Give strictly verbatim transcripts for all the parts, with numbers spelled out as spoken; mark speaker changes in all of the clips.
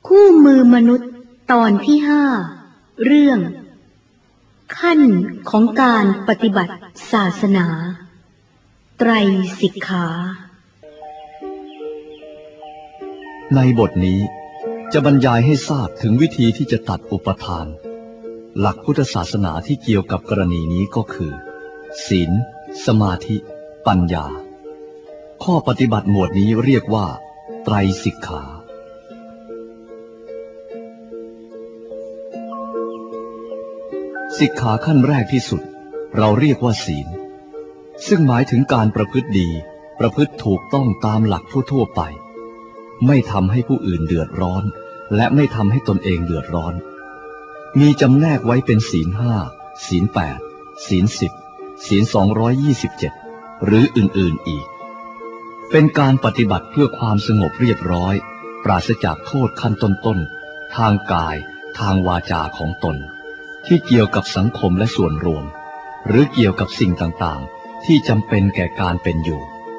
Speaker 1: คู่มือมนุษย์ตอนที่ห้าเรื่องขั้นของการปฏิบัติศาสนาไตรสิกขา
Speaker 2: ในบทนี้จะบรรยายให้ทราบถึงวิธีที่จะตัดอุปทานหลักพุทธศาสนาที่เกี่ยวกับกรณีนี้ก็คือศีลสมาธิปัญญาข้อปฏิบัติหมวดนี้เรียกว่าไตรสิกขาสิกขาขั้นแรกที่สุดเราเรียกว่าศีลซึ่งหมายถึงการประพฤติดีประพฤติถูกต้องตามหลักทั่วๆไปไม่ทำให้ผู้อื่นเดือดร้อนและไม่ทำให้ตนเองเดือดร้อนมีจำแนกไว้เป็นศีลห้าศีลแปดศีลสิบศีลสองร้อยยี่สิบเจ็ดหรืออื่นๆอีกเป็นการปฏิบัติเพื่อความสงบเรียบร้อยปราศจากโทษขั้นต้นๆทางกายทางวาจาของตนที่เกี่ยวกับสังคมและส่วนรวมหรือเกี่ยวกับสิ่งต่างๆที่จำเป็นแก่การเป็นอยู่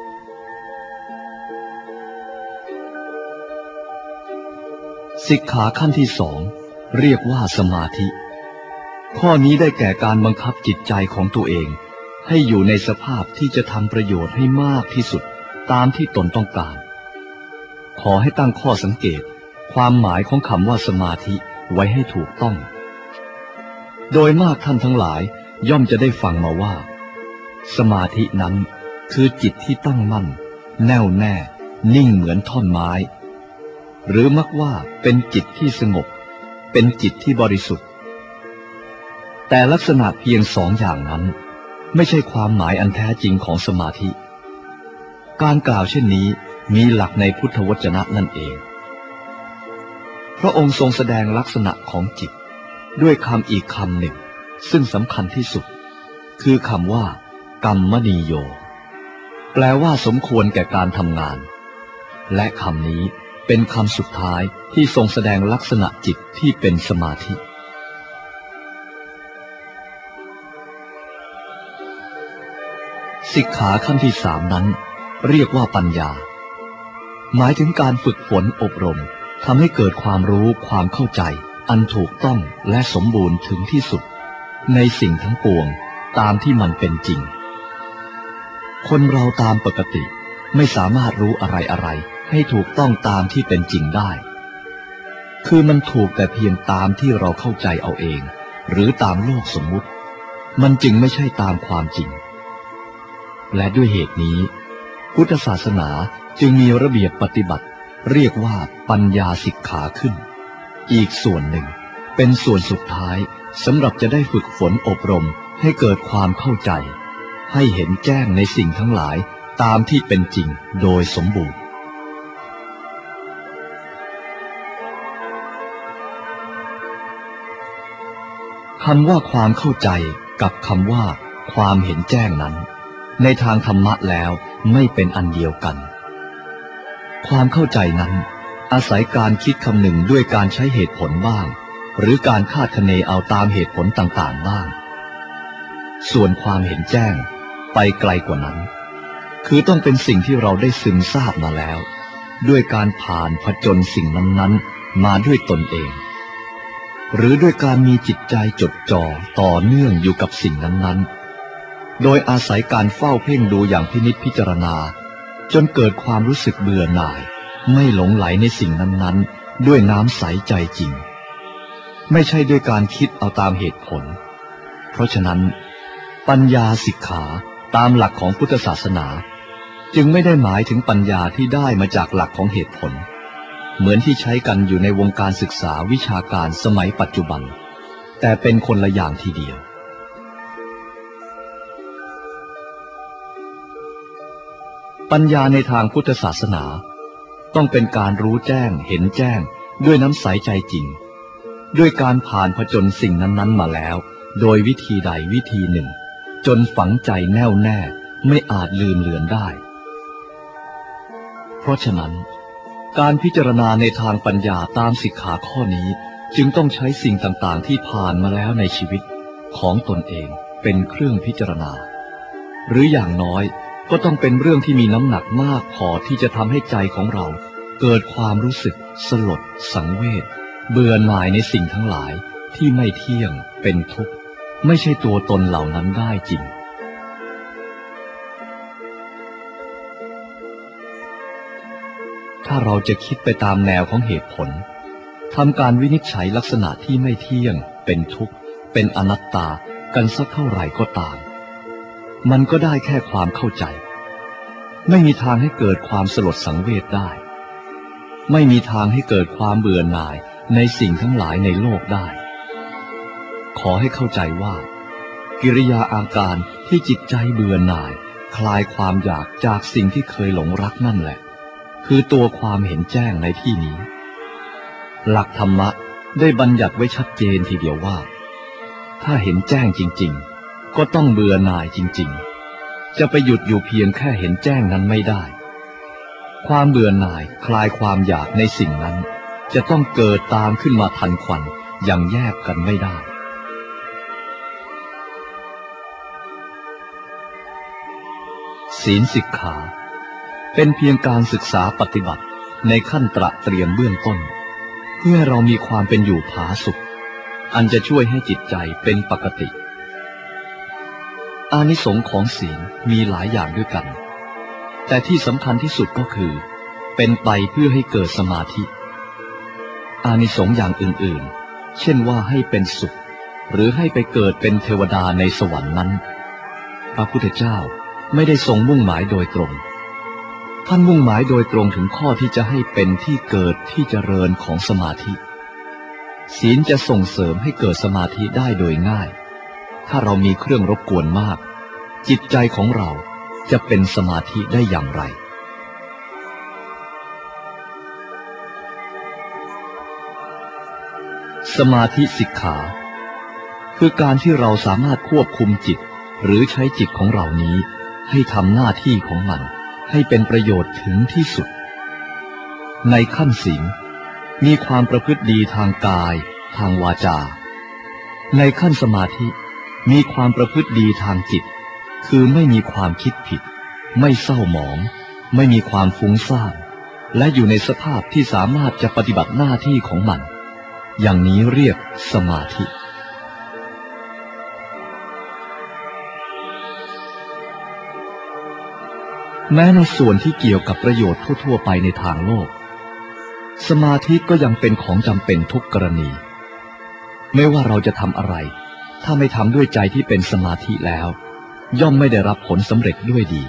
Speaker 2: สิกขาขั้นที่สองเรียกว่าสมาธิข้อนี้ได้แก่การบังคับจิตใจของตัวเองให้อยู่ในสภาพที่จะทำประโยชน์ให้มากที่สุดตามที่ตนต้องการขอให้ตั้งข้อสังเกตความหมายของคำว่าสมาธิไว้ให้ถูกต้องโดยมากท่านทั้งหลายย่อมจะได้ฟังมาว่าสมาธินั้นคือจิตที่ตั้งมั่นแน่วแน่นิ่งเหมือนท่อนไม้หรือมักว่าเป็นจิตที่สงบเป็นจิตที่บริสุทธิ์แต่ลักษณะเพียงสองอย่างนั้นไม่ใช่ความหมายอันแท้จริงของสมาธิการกล่าวเช่นนี้มีหลักในพุทธวจนะนั่นเองพระองค์ทรงแสดงลักษณะของจิตด้วยคำอีกคำหนึ่งซึ่งสำคัญที่สุดคือคำว่ากัมมณีโยแปลว่าสมควรแก่การทำงานและคำนี้เป็นคำสุดท้ายที่ทรงแสดงลักษณะจิตที่เป็นสมาธิสิกขาขั้นที่สามนั้นเรียกว่าปัญญาหมายถึงการฝึกฝนอบรมทำให้เกิดความรู้ความเข้าใจอันถูกต้องและสมบูรณ์ถึงที่สุดในสิ่งทั้งปวงตามที่มันเป็นจริงคนเราตามปกติไม่สามารถรู้อะไรอะไรให้ถูกต้องตามที่เป็นจริงได้คือมันถูกแต่เพียงตามที่เราเข้าใจเอาเองหรือตามโลกสมมุติมันจึงไม่ใช่ตามความจริงและด้วยเหตุนี้พุทธศาสนาจึงมีระเบียบปฏิบัติเรียกว่าปัญญาสิกขาขึ้นอีกส่วนหนึ่งเป็นส่วนสุดท้ายสำหรับจะได้ฝึกฝนอบรมให้เกิดความเข้าใจให้เห็นแจ้งในสิ่งทั้งหลายตามที่เป็นจริงโดยสมบูรณ์คำว่าความเข้าใจกับคำว่าความเห็นแจ้งนั้นในทางธรรมะแล้วไม่เป็นอันเดียวกันความเข้าใจนั้นอาศัยการคิดคำนึงด้วยการใช้เหตุผลบ้างหรือการคาดคะเนเอาตามเหตุผลต่างๆบ้างส่วนความเห็นแจ้งไปไกลกว่านั้นคือต้องเป็นสิ่งที่เราได้ซึมซาบมาแล้วด้วยการผ่านผจญสิ่งนั้นๆมาด้วยตนเองหรือด้วยการมีจิตใจจดจ่อต่อเนื่องอยู่กับสิ่งนั้นๆโดยอาศัยการเฝ้าเพ่งดูอย่างพินิจพิจารณาจนเกิดความรู้สึกเบื่อหน่ายไม่หลงไหลในสิ่งนั้นๆด้วยน้ำใสใจจริงไม่ใช่ด้วยการคิดเอาตามเหตุผลเพราะฉะนั้นปัญญาสิกขาตามหลักของพุทธศาสนาจึงไม่ได้หมายถึงปัญญาที่ได้มาจากหลักของเหตุผลเหมือนที่ใช้กันอยู่ในวงการศึกษาวิชาการสมัยปัจจุบันแต่เป็นคนละอย่างทีเดียวปัญญาในทางพุทธศาสนาต้องเป็นการรู้แจ้งเห็นแจ้งด้วยน้ำใสใจจริงด้วยการผ่านผจญสิ่งนั้นๆมาแล้วโดยวิธีใดวิธีหนึ่งจนฝังใจแน่วแน่ไม่อาจลืมเลือนได้เพราะฉะนั้นการพิจารณาในทางปัญญาตามสิกขาข้อนี้จึงต้องใช้สิ่งต่างๆที่ผ่านมาแล้วในชีวิตของตนเองเป็นเครื่องพิจารณาหรืออย่างน้อยก็ต้องเป็นเรื่องที่มีน้ำหนักมากพอที่จะทำให้ใจของเราเกิดความรู้สึกสลดสังเวชเบื่อหน่ายในสิ่งทั้งหลายที่ไม่เที่ยงเป็นทุกข์ไม่ใช่ตัวตนเหล่านั้นได้จริงถ้าเราจะคิดไปตามแนวของเหตุผลทำการวินิจฉัยลักษณะที่ไม่เที่ยงเป็นทุกข์เป็นอนัตตากันสักเท่าไหร่ก็ตามมันก็ได้แค่ความเข้าใจไม่มีทางให้เกิดความสลดสังเวชได้ไม่มีทางให้เกิดความเบื่อหน่ายในสิ่งทั้งหลายในโลกได้ขอให้เข้าใจว่ากิริยาอาการที่จิตใจเบื่อหน่ายคลายความอยากจากสิ่งที่เคยหลงรักนั่นแหละคือตัวความเห็นแจ้งในที่นี้หลักธรรมะได้บัญญัติไว้ชัดเจนทีเดียวว่าถ้าเห็นแจ้งจริงๆก็ต้องเบื่อหน่ายจริงๆจะไปหยุดอยู่เพียงแค่เห็นแจ้งนั้นไม่ได้ความเบื่อหน่ายคลายความอยากในสิ่งนั้นจะต้องเกิดตามขึ้นมาทันควันอย่างแยกกันไม่ได้ศีลสิกขาเป็นเพียงการศึกษาปฏิบัติในขั้นตระเตรียมเบื้องต้นเพื่อเรามีความเป็นอยู่ผาสุกอันจะช่วยให้จิตใจเป็นปกติอานิสงส์ของศีลมีหลายอย่างด้วยกันแต่ที่สำคัญที่สุดก็คือเป็นไปเพื่อให้เกิดสมาธิอานิสงส์อย่างอื่นๆเช่นว่าให้เป็นสุขหรือให้ไปเกิดเป็นเทวดาในสวรรค์นั้นพระพุทธเจ้าไม่ได้ทรงมุ่งหมายโดยตรงท่านมุ่งหมายโดยตรงถึงข้อที่จะให้เป็นที่เกิดที่เจริญของสมาธิศีลจะส่งเสริมให้เกิดสมาธิได้โดยง่ายถ้าเรามีเครื่องรบกวนมากจิตใจของเราจะเป็นสมาธิได้อย่างไรสมาธิสิกขาคือการที่เราสามารถควบคุมจิตหรือใช้จิตของเรานี้ให้ทำหน้าที่ของมันให้เป็นประโยชน์ถึงที่สุดในขั้นศีลมีความประพฤติดีทางกายทางวาจาในขั้นสมาธิมีความประพฤติดีทางจิตคือไม่มีความคิดผิดไม่เศร้าหมองไม่มีความฟุ้งซ่านและอยู่ในสภาพที่สามารถจะปฏิบัติหน้าที่ของมันอย่างนี้เรียกสมาธิแม้ในส่วนที่เกี่ยวกับประโยชน์ทั่วๆไปในทางโลกสมาธิก็ยังเป็นของจำเป็นทุกกรณีไม่ว่าเราจะทำอะไรถ้าไม่ทำด้วยใจที่เป็นสมาธิแล้วย่อมไม่ได้รับผลสำเร็จด้วยดี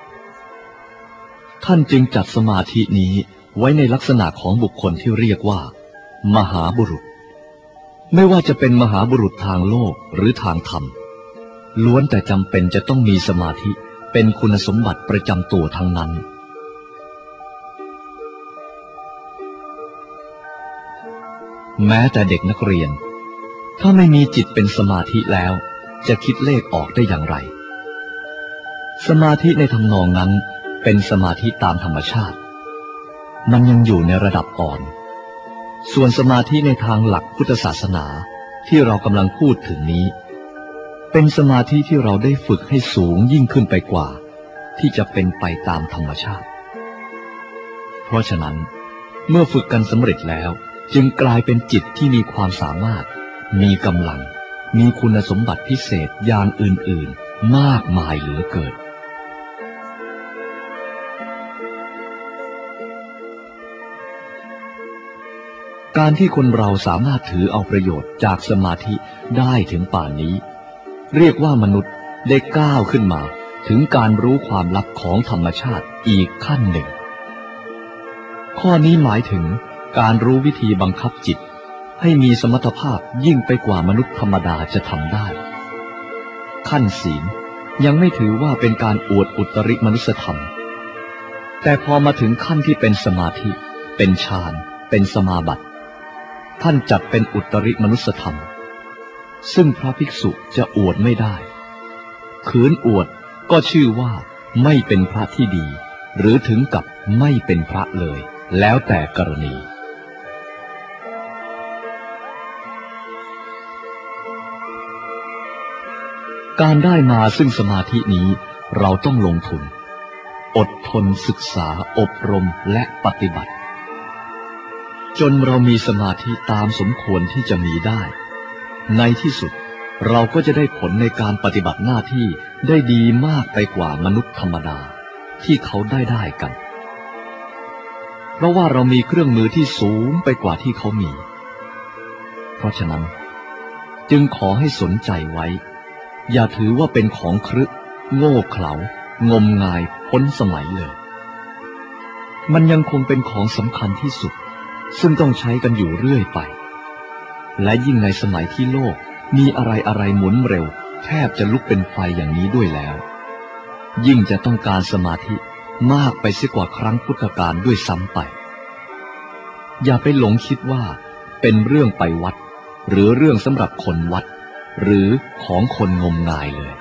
Speaker 2: ท่านจึงจัดสมาธินี้ไว้ในลักษณะของบุคคลที่เรียกว่ามหาบุรุษไม่ว่าจะเป็นมหาบุรุษทางโลกหรือทางธรรมล้วนแต่จำเป็นจะต้องมีสมาธิเป็นคุณสมบัติประจำตัวทั้งนั้นแม้แต่เด็กนักเรียนถ้าไม่มีจิตเป็นสมาธิแล้วจะคิดเลขออกได้อย่างไรสมาธิในทำนองนั้นเป็นสมาธิตามธรรมชาติมันยังอยู่ในระดับอ่อนส่วนสมาธิในทางหลักพุทธศาสนาที่เรากำลังพูดถึงนี้เป็นสมาธิที่เราได้ฝึกให้สูงยิ่งขึ้นไปกว่าที่จะเป็นไปตามธรรมชาติเพราะฉะนั้นเมื่อฝึกกันสำเร็จแล้วจึงกลายเป็นจิตที่มีความสามารถมีกำลังมีคุณสมบัติพิเศษอย่างอื่นๆมากมายเหลือเกินการที่คนเราสามารถถือเอาประโยชน์จากสมาธิได้ถึงป่านนี้เรียกว่ามนุษย์ได้ก้าวขึ้นมาถึงการรู้ความลับของธรรมชาติอีกขั้นหนึ่งข้อนี้หมายถึงการรู้วิธีบังคับจิตให้มีสมรรถภาพยิ่งไปกว่ามนุษย์ธรรมดาจะทำได้ขั้นศีลยังไม่ถือว่าเป็นการอวดอุตริมนุสธรรมแต่พอมาถึงขั้นที่เป็นสมาธิเป็นฌานเป็นสมาบัติท่านจัดเป็นอุตริมนุสธรรมซึ่งพระภิกษุจะอวดไม่ได้ขืนอวดก็ชื่อว่าไม่เป็นพระที่ดีหรือถึงกับไม่เป็นพระเลยแล้วแต่กรณีการได้มาซึ่งสมาธินี้เราต้องลงทุนอดทนศึกษาอบรมและปฏิบัติจนเรามีสมาธิตามสมควรที่จะมีได้ในที่สุดเราก็จะได้ผลในการปฏิบัติหน้าที่ได้ดีมากไปกว่ามนุษย์ธรรมดาที่เขาได้ได้กันเพราะว่าเรามีเครื่องมือที่สูงไปกว่าที่เขามีเพราะฉะนั้นจึงขอให้สนใจไว้อย่าถือว่าเป็นของครึโง่เขลางมงายพ้นสมัยเลยมันยังคงเป็นของสำคัญที่สุดซึ่งต้องใช้กันอยู่เรื่อยไปและยิ่งในสมัยที่โลกมีอะไรอะไรหมุนเร็วแทบจะลุกเป็นไฟอย่างนี้ด้วยแล้วยิ่งจะต้องการสมาธิมากไปเสียกว่าครั้งพุทธกาลด้วยซ้ำไปอย่าไปหลงคิดว่าเป็นเรื่องไปวัดหรือเรื่องสำหรับคนวัดหรือของคนงมงายเลย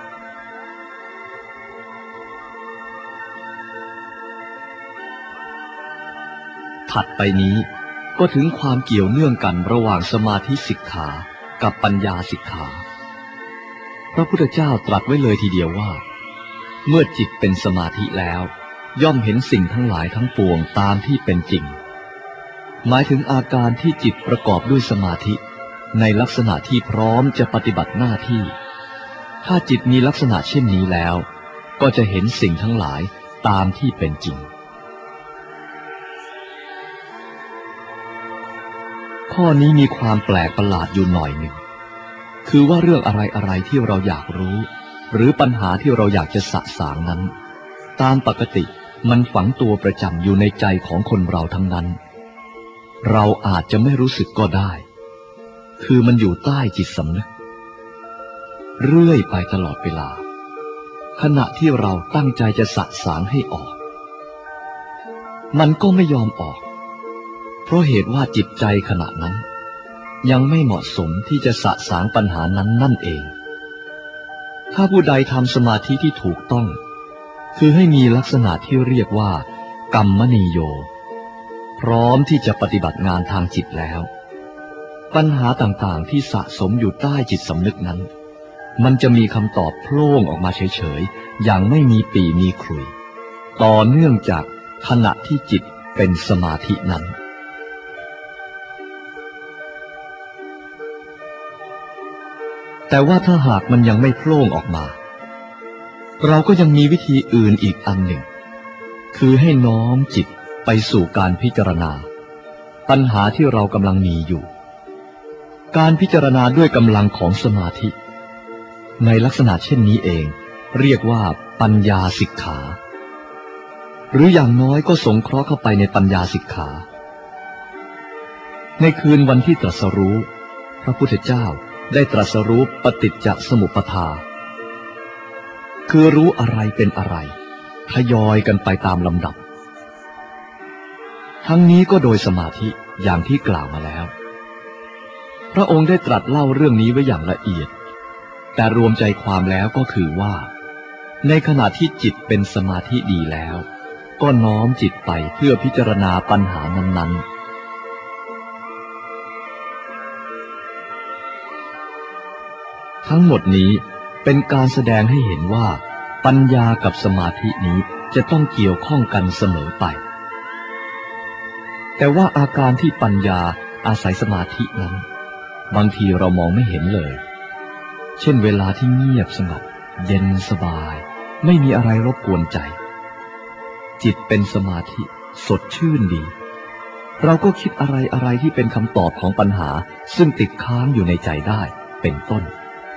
Speaker 2: ถัดไปนี้ก็ถึงความเกี่ยวเนื่องกันระหว่างสมาธิสิกขากับปัญญาสิกขาพระพุทธเจ้าตรัสไว้เลยทีเดียวว่าเมื่อจิตเป็นสมาธิแล้วย่อมเห็นสิ่งทั้งหลายทั้งปวงตามที่เป็นจริงหมายถึงอาการที่จิตประกอบด้วยสมาธิในลักษณะที่พร้อมจะปฏิบัติหน้าที่ถ้าจิตมีลักษณะเช่นนี้แล้วก็จะเห็นสิ่งทั้งหลายตามที่เป็นจริงข้อนี้มีความแปลกประหลาดอยู่หน่อยหนึ่งคือว่าเรื่องอะไรอะไรที่เราอยากรู้หรือปัญหาที่เราอยากจะสะสางนั้นตามปกติมันฝังตัวประจำอยู่ในใจของคนเราทั้งนั้นเราอาจจะไม่รู้สึกก็ได้คือมันอยู่ใต้จิตสำนึกเรื่อยไปตลอดเวลาขณะที่เราตั้งใจจะสะสางให้ออกมันก็ไม่ยอมออกเพราะเหตุว่าจิตใจขณะนั้นยังไม่เหมาะสมที่จะสะสางปัญหานั้นนั่นเองถ้าผู้ใดทำสมาธิที่ถูกต้องคือให้มีลักษณะที่เรียกว่ากัมมณีโยพร้อมที่จะปฏิบัติงานทางจิตแล้วปัญหาต่างๆที่สะสมอยู่ใต้จิตสำนึกนั้นมันจะมีคำตอบโผล่ออกมาเฉยๆอย่างไม่มีปี่มีขลุ่ยต่อเนื่องจากขณะที่จิตเป็นสมาธินั้นแต่ว่าถ้าหากมันยังไม่โผล่ออกมาเราก็ยังมีวิธีอื่นอีกอันหนึ่งคือให้น้อมจิตไปสู่การพิจารณาปัญหาที่เรากำลังมีอยู่การพิจารณาด้วยกำลังของสมาธิในลักษณะเช่นนี้เองเรียกว่าปัญญาสิกขาหรืออย่างน้อยก็สงเคราะห์เข้าไปในปัญญาสิกขาในคืนวันที่ตรัสรู้พระพุทธเจ้าได้ตรัสรู้ปฏิจจสมุปบาทคือรู้อะไรเป็นอะไรทยอยกันไปตามลำดับทั้งนี้ก็โดยสมาธิอย่างที่กล่าวมาแล้วพระองค์ได้ตรัสเล่าเรื่องนี้ไว้อย่างละเอียดแต่รวมใจความแล้วก็คือว่าในขณะที่จิตเป็นสมาธิดีแล้วก็น้อมจิตไปเพื่อพิจารณาปัญหานั้นๆทั้งหมดนี้เป็นการแสดงให้เห็นว่าปัญญากับสมาธินี้จะต้องเกี่ยวข้องกันเสมอไปแต่ว่าอาการที่ปัญญาอาศัยสมาธินั้นบางทีเรามองไม่เห็นเลยเช่นเวลาที่เงียบสงบเย็นสบายไม่มีอะไรรบกวนใจจิตเป็นสมาธิสดชื่นดีเราก็คิดอะไรอะไรที่เป็นคำตอบของปัญหาซึ่งติดค้างอยู่ในใจได้เป็นต้น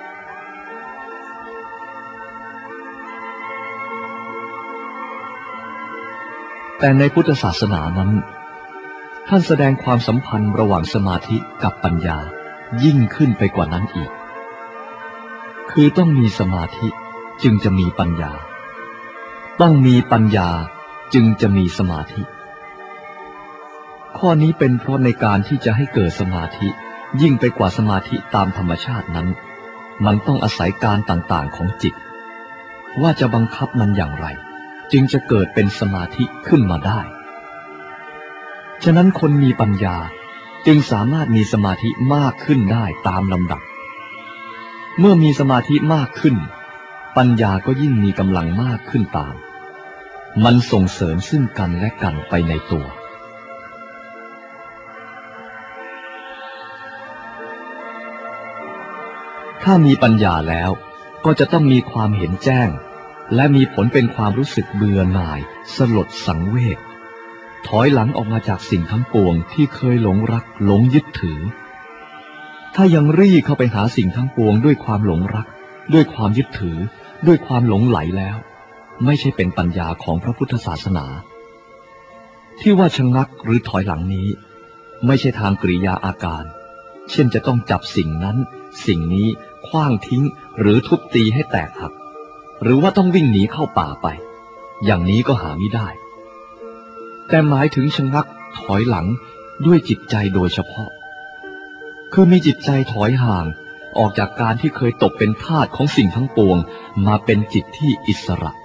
Speaker 2: แต่ในพุทธศาสนานั้นท่านแสดงความสัมพันธ์ระหว่างสมาธิกับปัญญายิ่งขึ้นไปกว่านั้นอีกคือต้องมีสมาธิจึงจะมีปัญญาต้องมีปัญญาจึงจะมีสมาธิข้อนี้เป็นเพราะในการที่จะให้เกิดสมาธิยิ่งไปกว่าสมาธิตามธรรมชาตินั้นมันต้องอาศัยการต่างๆของจิตว่าจะบังคับมันอย่างไรจึงจะเกิดเป็นสมาธิขึ้นมาได้ฉะนั้นคนมีปัญญาจึงสามารถมีสมาธิมากขึ้นได้ตามลำดับเมื่อมีสมาธิมากขึ้นปัญญาก็ยิ่งมีกำลังมากขึ้นตามมันส่งเสริมซึ่งกันและกันไปในตัวถ้ามีปัญญาแล้วก็จะต้องมีความเห็นแจ้งและมีผลเป็นความรู้สึกเบื่อหน่ายสลดสังเวชถอยหลังออกมาจากสิ่งทั้งปวงที่เคยหลงรักหลงยึดถือถ้ายังรีเข้าไปหาสิ่งทั้งปวงด้วยความหลงรักด้วยความยึดถือด้วยความหลงไหลแล้วไม่ใช่เป็นปัญญาของพระพุทธศาสนาที่ว่าชะงักหรือถอยหลังนี้ไม่ใช่ทางกริยาอาการเช่นจะต้องจับสิ่งนั้นสิ่งนี้ขว้างทิ้งหรือทุบตีให้แตกหักหรือว่าต้องวิ่งหนีเข้าป่าไปอย่างนี้ก็หาไม่ได้แต่หมายถึงชะงักถอยหลังด้วยจิตใจโดยเฉพาะคือมีจิตใจถอยห่างออกจากการที่เคยตกเป็นทาสของสิ่งทั้งปวงมาเป็นจิตที่อิสระ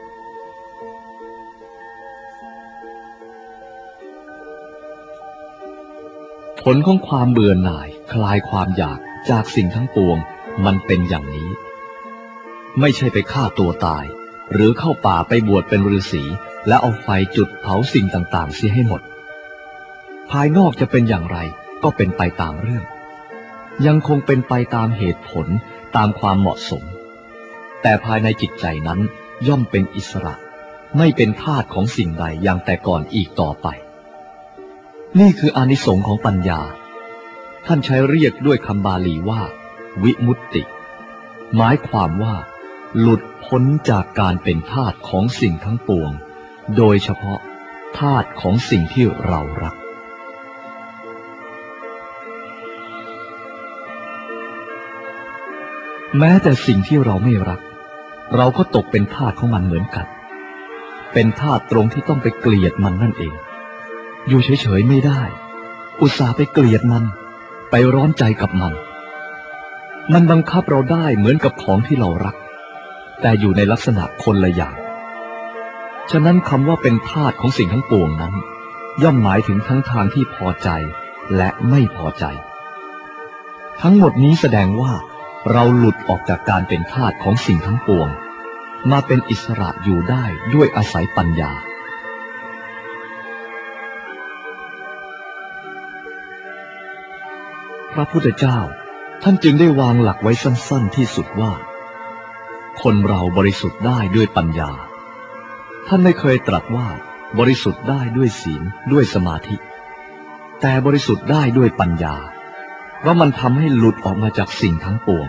Speaker 2: ผลของความเบื่อหน่ายคลายความอยากจากสิ่งทั้งปวงมันเป็นอย่างนี้ไม่ใช่ไปฆ่าตัวตายหรือเข้าป่าไปบวชเป็นฤาษีและเอาไฟจุดเผาสิ่งต่างๆเสียให้หมดภายนอกจะเป็นอย่างไรก็เป็นไปตามเรื่องยังคงเป็นไปตามเหตุผลตามความเหมาะสมแต่ภายในจิตใจนั้นย่อมเป็นอิสระไม่เป็นทาสของสิ่งใดอย่างแต่ก่อนอีกต่อไปนี่คืออานิสงส์ของปัญญาท่านใช้เรียกด้วยคำบาลีว่าวิมุตติหมายความว่าหลุดพ้นจากการเป็นทาสของสิ่งทั้งปวงโดยเฉพาะทาสของสิ่งที่เรารักแม้แต่สิ่งที่เราไม่รักเราก็ตกเป็นทาสของมันเหมือนกันเป็นทาสตรงที่ต้องไปเกลียดมันนั่นเองอยู่เฉยๆไม่ได้อุตส่าห์ไปเกลียดมันไปร้อนใจกับมันมันบังคับเราได้เหมือนกับของที่เรารักแต่อยู่ในลักษณะคนละอย่างฉะนั้นคำว่าเป็นทาสของสิ่งทั้งปวงนั้นย่อมหมายถึงทั้งทางที่พอใจและไม่พอใจทั้งหมดนี้แสดงว่าเราหลุดออกจากการเป็นทาสของสิ่งทั้งปวงมาเป็นอิสระอยู่ได้ด้วยอาศัยปัญญาพระพุทธเจ้าท่านจึงได้วางหลักไว้สั้นๆที่สุดว่าคนเราบริสุทธิ์ได้ด้วยปัญญาท่านไม่เคยตรัสว่าบริสุทธิ์ได้ด้วยศีลด้วยสมาธิแต่บริสุทธิ์ได้ด้วยปัญญาเพราะมันทำให้หลุดออกมาจากสิ่งทั้งปวง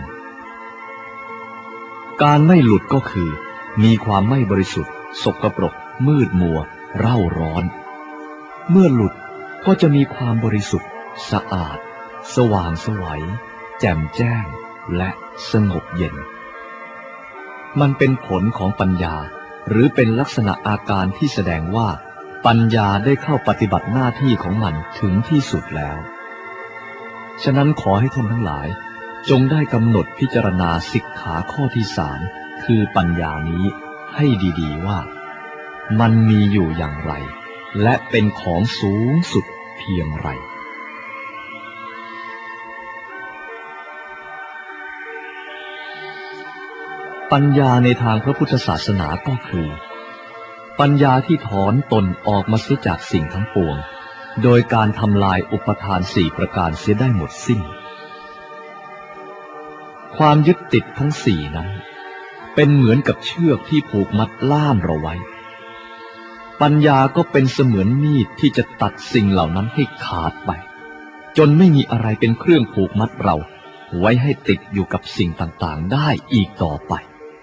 Speaker 2: การไม่หลุดก็คือมีความไม่บริสุทธิ์สกปรกมืดมัวเร่าร้อนเมื่อหลุดก็จะมีความบริสุทธิ์สะอาดสว่างไสวแจ่มแจ้งและสงบเย็นมันเป็นผลของปัญญาหรือเป็นลักษณะอาการที่แสดงว่าปัญญาได้เข้าปฏิบัติหน้าที่ของมันถึงที่สุดแล้วฉะนั้นขอให้ท่านทั้งหลายจงได้กำหนดพิจารณาสิกขาข้อที่สามคือปัญญานี้ให้ดีๆว่ามันมีอยู่อย่างไรและเป็นของสูงสุดเพียงไรปัญญาในทางพระพุทธศาสนาก็คือปัญญาที่ถอนตนออกมาเสียจากสิ่งทั้งปวงโดยการทำลายอุปทานสี่ประการเสียได้หมดสิ้นความยึดติดทั้งสี่นั้นเป็นเหมือนกับเชือกที่ผูกมัดล่ามเราไว้ปัญญาก็เป็นเสมือนมีดที่จะตัดสิ่งเหล่านั้นให้ขาดไปจนไม่มีอะไรเป็นเครื่องผูกมัดเราไว้ให้ติดอยู่กับสิ่งต่างๆได้อีกต่อไป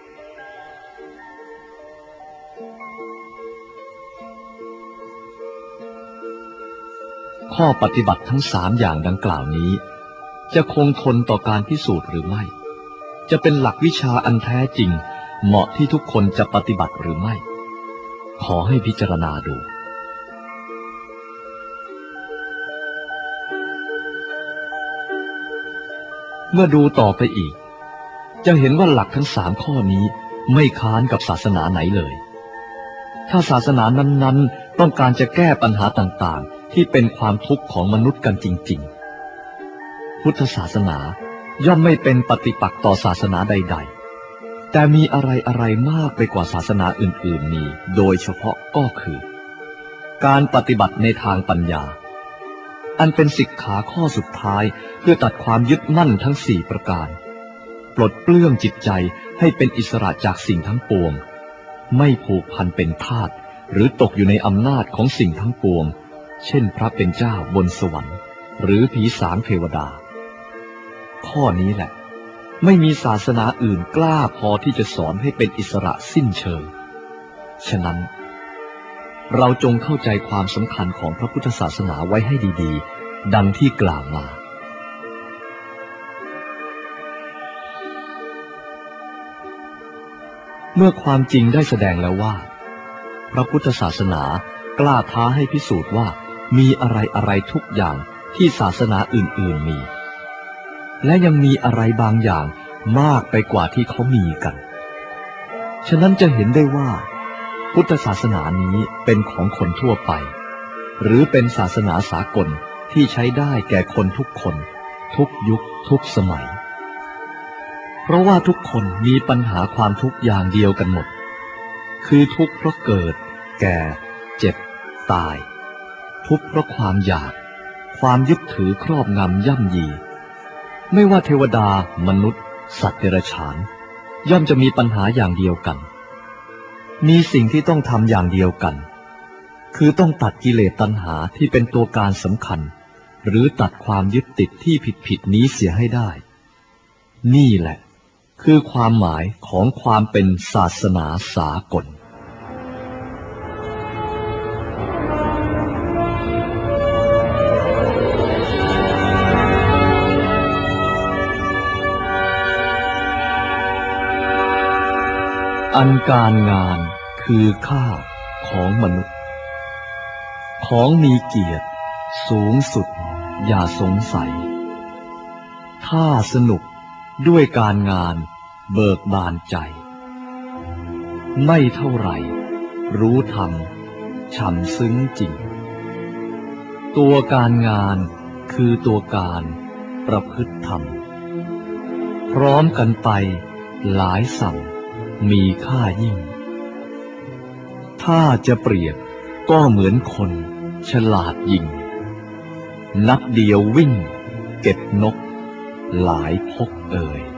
Speaker 2: ข้อปฏิบัติทั้งสามอย่างดังกล่าวนี้จะคงทนต่อการพิสูจน์หรือไม่จะเป็นหลักวิชาอันแท้จริงเหมาะที่ทุกคนจะปฏิบัติหรือไม่ขอให้พิจารณาดูเมื่อดูต่อไปอีกจะเห็นว่าหลักทั้งสามข้อนี้ไม่ค้านกับศาสนาไหนเลยถ้าศาสนานั้นๆต้องการจะแก้ปัญหาต่างๆที่เป็นความทุกข์ของมนุษย์กันจริงๆพุทธศาสนาย่อมไม่เป็นปฏิปักษ์ต่อศาสนาใดๆแต่มีอะไรๆมากไปกว่าศาสนาอื่นๆมีโดยเฉพาะก็คือการปฏิบัติในทางปัญญาอันเป็นสิกขาข้อสุดท้ายเพื่อตัดความยึดมั่นทั้งสี่ประการปลดเปลื้องจิตใจให้เป็นอิสระจากสิ่งทั้งปวงไม่ผูกพันเป็นทาสหรือตกอยู่ในอำนาจของสิ่งทั้งปวงเช่นพระเป็นเจ้าบนสวรรค์หรือผีสางเทวดาข้อนี้แหละไม่มีศาสนาอื่นกล้าพอที่จะสอนให้เป็นอิสระสิ้นเชิงฉะนั้นเราจงเข้าใจความสำคัญของพระพุทธศาสนาไว้ให้ดีๆดังที่กล่าวมาเมื่อความจริงได้แสดงแล้วว่าพระพุทธศาสนากล้าท้าให้พิสูจน์ว่ามีอะไรอะไรทุกอย่างที่ศาสนาอื่นๆมีและยังมีอะไรบางอย่างมากไปกว่าที่เขามีกันฉะนั้นจะเห็นได้ว่าพุทธศาสนานี้เป็นของคนทั่วไปหรือเป็นศาสนาสากลที่ใช้ได้แก่คนทุกคนทุกยุคทุกสมัยเพราะว่าทุกคนมีปัญหาความทุกข์อย่างเดียวกันหมดคือทุกข์เพราะเกิดแก่เจ็บตายทุกข์เพราะความอยากความยึดถือครอบงำย่ำยีไม่ว่าเทวดามนุษย์สัตว์เดรัจฉานย่อมจะมีปัญหาอย่างเดียวกันมีสิ่งที่ต้องทำอย่างเดียวกันคือต้องตัดกิเลสตัณหาที่เป็นตัวการสำคัญหรือตัดความยึดติดที่ผิดๆนี้เสียให้ได้นี่แหละคือความหมายของความเป็นศาสนาสากลอันการงานคือค่าของมนุษย์ของมีเกียรติสูงสุดอย่าสงสัยถ้าสนุกด้วยการงานเบิกบานใจไม่เท่าไหร่รู้ธรรมฉ่ำซึ้งจริงตัวการงานคือตัวการประพฤติธรรมพร้อมกันไปหลายสั่งมีค่ายิ่งถ้าจะเปรียบก็เหมือนคนฉลาดยิงนัดเดียววิ่งเก็บนกหลายพกเอ่ย